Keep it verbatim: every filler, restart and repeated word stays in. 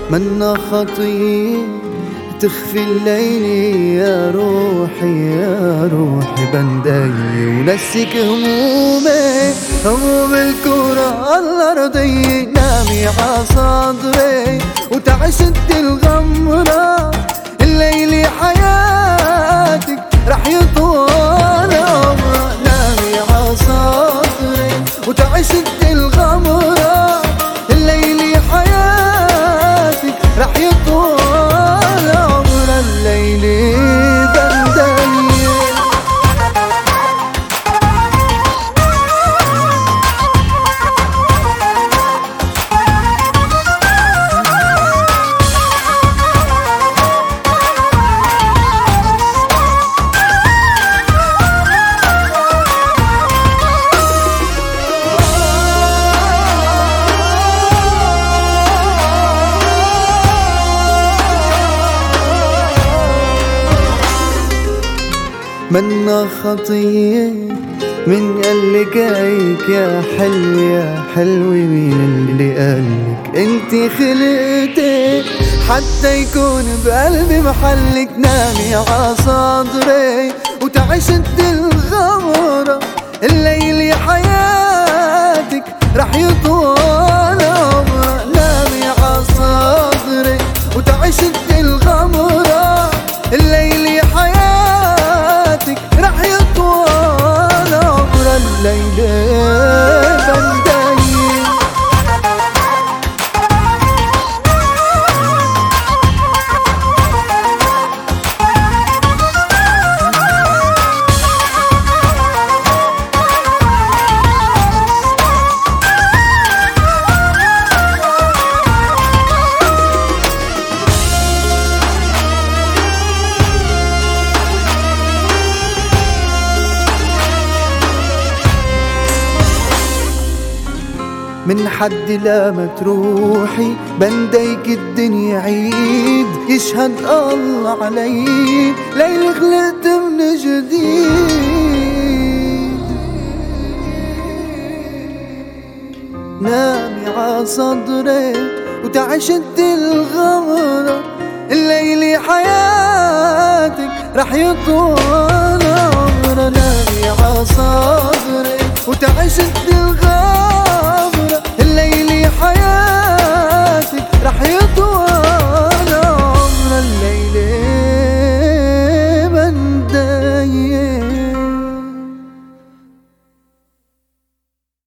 منا خطية تخفي الليل يا روحي يا روحي بندي ونسيك همومي هموم الكرة الأرضية. نامي عصدري وتعشت الغمرة الليل حياتك رح يطول عمرها. نامي عصدري وتعشت الغمرة الليل حياتك رح يطول الليل بندي. منا خطية من قالك هيك يا حلو يا حلو، مين اللي قالك انتي خلقتي حتى يكون بقلبي محلك. نامي عصدري وتعشت الغمرة الليل حياتك رح يطول عمرها. نامي عصدري وتعشت الغمرة الليل حياتك رح يطول عمر الليل بندي. من حد لا ما تروحي بنديك الدنيا عيد يشهد الله علي ليلي خلقت من جديد. نامي عصدري وتعشت الغمرة الليل حياتك رح يطول عمرها. نامي عصدري وتعشت